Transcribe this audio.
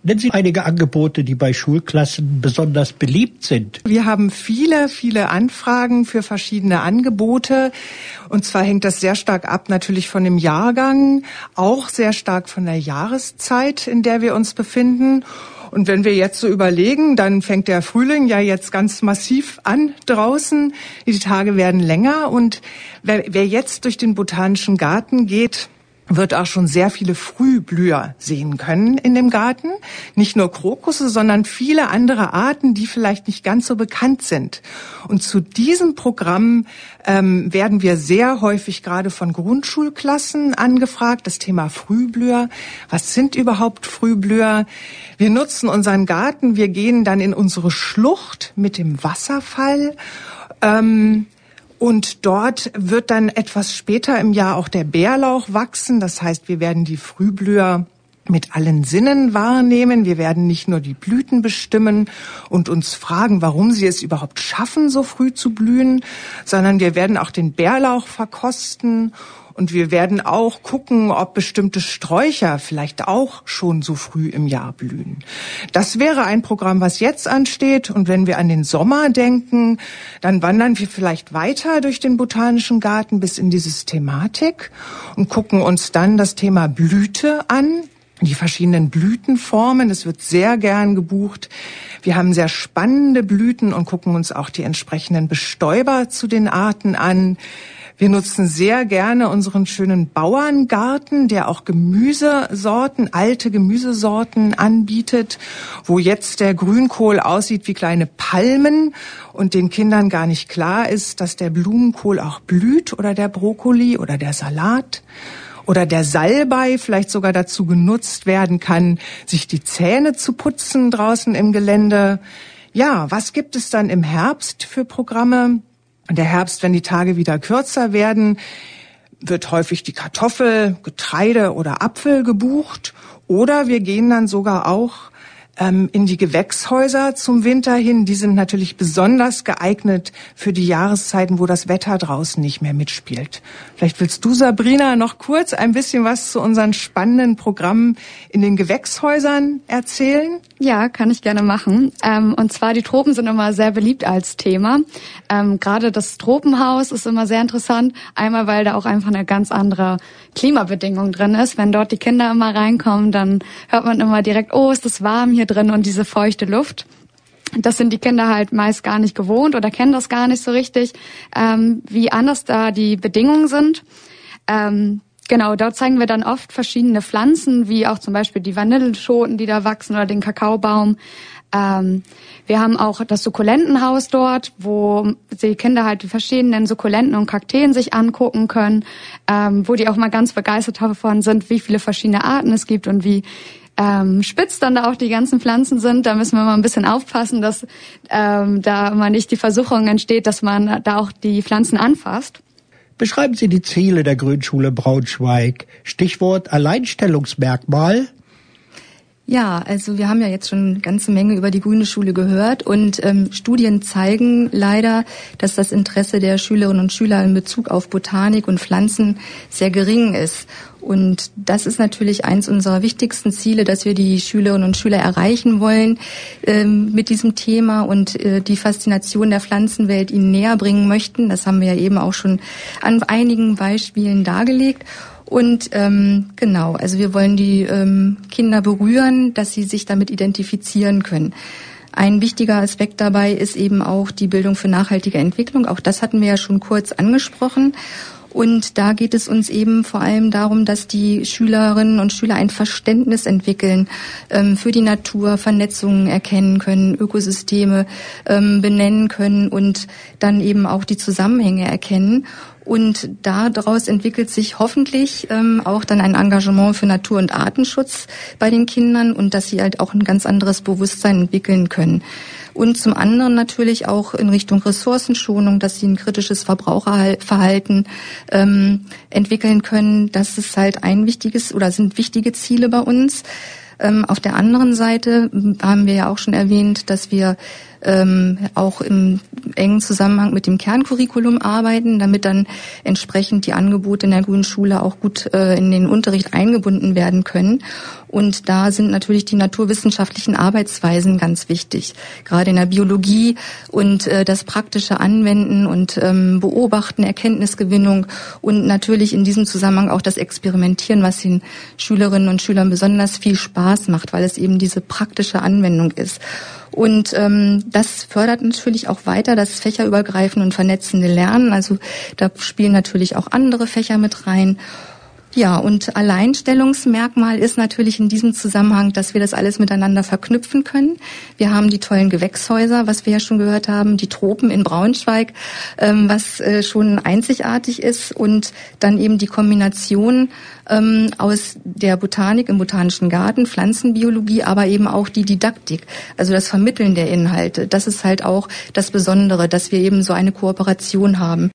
Nennen Sie einige Angebote, die bei Schulklassen besonders beliebt sind. Wir haben viele Anfragen für verschiedene Angebote. Und zwar hängt das sehr stark ab natürlich von dem Jahrgang, auch sehr stark von der Jahreszeit, in der wir uns befinden. Und wenn wir jetzt so überlegen, dann fängt der Frühling ja jetzt ganz massiv an draußen. Die Tage werden länger und wer jetzt durch den Botanischen Garten geht, wird auch schon sehr viele Frühblüher sehen können in dem Garten. Nicht nur Krokusse, sondern viele andere Arten, die vielleicht nicht ganz so bekannt sind. Und zu diesem Programm werden wir sehr häufig gerade von Grundschulklassen angefragt. Das Thema Frühblüher. Was sind überhaupt Frühblüher? Wir nutzen unseren Garten. Wir gehen dann in unsere Schlucht mit dem Wasserfall. Und dort wird dann etwas später im Jahr auch der Bärlauch wachsen. Das heißt, wir werden die Frühblüher mit allen Sinnen wahrnehmen. Wir werden nicht nur die Blüten bestimmen und uns fragen, warum sie es überhaupt schaffen, so früh zu blühen, sondern wir werden auch den Bärlauch verkosten. Und wir werden auch gucken, ob bestimmte Sträucher vielleicht auch schon so früh im Jahr blühen. Das wäre ein Programm, was jetzt ansteht. Und wenn wir an den Sommer denken, dann wandern wir vielleicht weiter durch den Botanischen Garten bis in die Systematik und gucken uns dann das Thema Blüte an. Die verschiedenen Blütenformen, das wird sehr gern gebucht. Wir haben sehr spannende Blüten und gucken uns auch die entsprechenden Bestäuber zu den Arten an. Wir nutzen sehr gerne unseren schönen Bauerngarten, der auch Gemüsesorten, alte Gemüsesorten anbietet, wo jetzt der Grünkohl aussieht wie kleine Palmen und den Kindern gar nicht klar ist, dass der Blumenkohl auch blüht oder der Brokkoli oder der Salat. Oder der Salbei vielleicht sogar dazu genutzt werden kann, sich die Zähne zu putzen draußen im Gelände. Ja, was gibt es dann im Herbst für Programme? Der Herbst, wenn die Tage wieder kürzer werden, wird häufig die Kartoffel, Getreide oder Apfel gebucht. Oder wir gehen dann sogar auch in die Gewächshäuser zum Winter hin. Die sind natürlich besonders geeignet für die Jahreszeiten, wo das Wetter draußen nicht mehr mitspielt. Vielleicht willst du, Sabrina, noch kurz ein bisschen was zu unseren spannenden Programmen in den Gewächshäusern erzählen? Ja, kann ich gerne machen. Und zwar, die Tropen sind immer sehr beliebt als Thema. Gerade das Tropenhaus ist immer sehr interessant. Einmal, weil da auch einfach eine ganz andere Klimabedingung drin ist. Wenn dort die Kinder immer reinkommen, dann hört man immer direkt, oh, ist das warm hier drin und diese feuchte Luft. Das sind die Kinder halt meist gar nicht gewohnt oder kennen das gar nicht so richtig, wie anders da die Bedingungen sind. Genau, dort zeigen wir dann oft verschiedene Pflanzen, wie auch zum Beispiel die Vanilleschoten, die da wachsen, oder den Kakaobaum. Wir haben auch das Sukkulentenhaus dort, wo die Kinder halt die verschiedenen Sukkulenten und Kakteen sich angucken können, wo die auch mal ganz begeistert davon sind, wie viele verschiedene Arten es gibt und wie spitz dann da auch die ganzen Pflanzen sind. Da müssen wir mal ein bisschen aufpassen, dass da mal nicht die Versuchung entsteht, dass man da auch die Pflanzen anfasst. Beschreiben Sie die Ziele der Grünschule Braunschweig. Stichwort Alleinstellungsmerkmal. Ja, also wir haben ja jetzt schon eine ganze Menge über die Grüne Schule gehört und Studien zeigen leider, dass das Interesse der Schülerinnen und Schüler in Bezug auf Botanik und Pflanzen sehr gering ist. Und das ist natürlich eins unserer wichtigsten Ziele, dass wir die Schülerinnen und Schüler erreichen wollen mit diesem Thema und die Faszination der Pflanzenwelt ihnen näher bringen möchten. Das haben wir ja eben auch schon an einigen Beispielen dargelegt. Und genau, also wir wollen die Kinder berühren, dass sie sich damit identifizieren können. Ein wichtiger Aspekt dabei ist eben auch die Bildung für nachhaltige Entwicklung. Auch das hatten wir ja schon kurz angesprochen. Und da geht es uns eben vor allem darum, dass die Schülerinnen und Schüler ein Verständnis entwickeln für die Natur, Vernetzungen erkennen können, Ökosysteme benennen können und dann eben auch die Zusammenhänge erkennen. Und daraus entwickelt sich hoffentlich auch dann ein Engagement für Natur- und Artenschutz bei den Kindern und dass sie halt auch ein ganz anderes Bewusstsein entwickeln können. Und zum anderen natürlich auch in Richtung Ressourcenschonung, dass sie ein kritisches Verbraucherverhalten entwickeln können. Das ist halt ein wichtiges oder sind wichtige Ziele bei uns. Auf der anderen Seite haben wir ja auch schon erwähnt, dass wir auch im engen Zusammenhang mit dem Kerncurriculum arbeiten, damit dann entsprechend die Angebote in der Grünen Schule auch gut in den Unterricht eingebunden werden können. Und da sind natürlich die naturwissenschaftlichen Arbeitsweisen ganz wichtig. Gerade in der Biologie und das praktische Anwenden und Beobachten, Erkenntnisgewinnung und natürlich in diesem Zusammenhang auch das Experimentieren, was den Schülerinnen und Schülern besonders viel Spaß macht, weil es eben diese praktische Anwendung ist. Und das fördert natürlich auch weiter das fächerübergreifende und vernetzende Lernen. Also da spielen natürlich auch andere Fächer mit rein. Ja, und Alleinstellungsmerkmal ist natürlich in diesem Zusammenhang, dass wir das alles miteinander verknüpfen können. Wir haben die tollen Gewächshäuser, was wir ja schon gehört haben, die Tropen in Braunschweig, was schon einzigartig ist, und dann eben die Kombination aus der Botanik im Botanischen Garten, Pflanzenbiologie, aber eben auch die Didaktik, also das Vermitteln der Inhalte. Das ist halt auch das Besondere, dass wir eben so eine Kooperation haben.